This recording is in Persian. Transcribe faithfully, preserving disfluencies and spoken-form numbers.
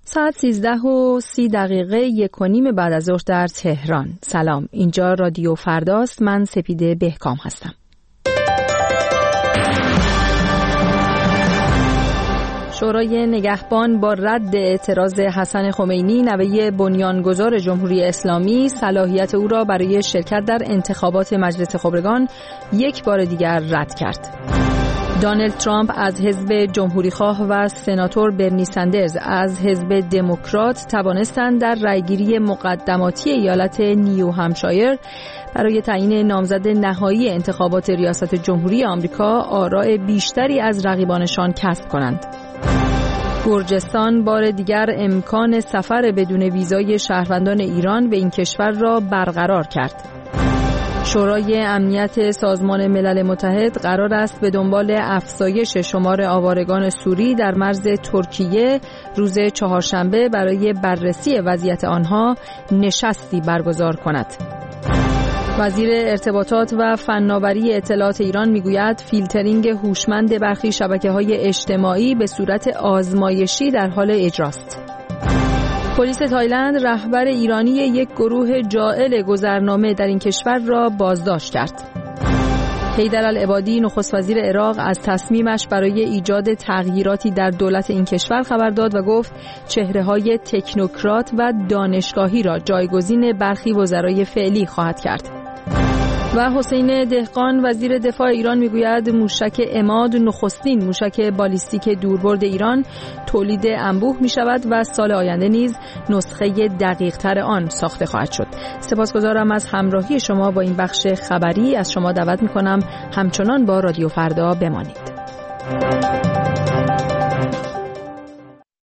ساعت سیزده و سی دقیقه یک و نیم بعد از ظهر در تهران. سلام، اینجا رادیو فرداست. من سپیده بهکام هستم. شورای نگهبان با رد اعتراض حسن خمینی نوه بنیانگذار جمهوری اسلامی صلاحیت او را برای شرکت در انتخابات مجلس خبرگان یک بار دیگر رد کرد. دونالد ترامپ از حزب جمهوریخواه و سناتور برنی سندرز از حزب دموکرات توانستند در رأیگیری مقدماتی ایالت نیو همشایر برای تعیین نامزد نهایی انتخابات ریاست جمهوری آمریکا آراء بیشتری از رقیبانشان کسب کنند. گرجستان بار دیگر امکان سفر بدون ویزای شهروندان ایران به این کشور را برقرار کرد. شورای امنیت سازمان ملل متحد قرار است به دنبال افزایش شمار آوارگان سوری در مرز ترکیه روز چهارشنبه برای بررسی وضعیت آنها نشستی برگزار کند. وزیر ارتباطات و فناوری اطلاعات ایران میگوید فیلترینگ هوشمند برخی شبکه‌های اجتماعی به صورت آزمایشی در حال اجراست. پلیس تایلند رهبر ایرانی یک گروه جائل گذرنامه در این کشور را بازداشت کرد. حیدرالعبادی نخست وزیر عراق از تصمیمش برای ایجاد تغییراتی در دولت این کشور خبر داد و گفت چهره‌های تکنوکرات و دانشگاهی را جایگزین برخی وزرای فعلی خواهد کرد. و حسین دهقان وزیر دفاع ایران میگوید موشک عماد نخستین موشک بالیستیک دوربرد ایران تولید انبوه می شود و سال آینده نیز نسخه دقیق تر آن ساخته خواهد شد. سپاسگزارم از همراهی شما با این بخش خبری. از شما دعوت می کنم همچنان با رادیو فردا بمانید.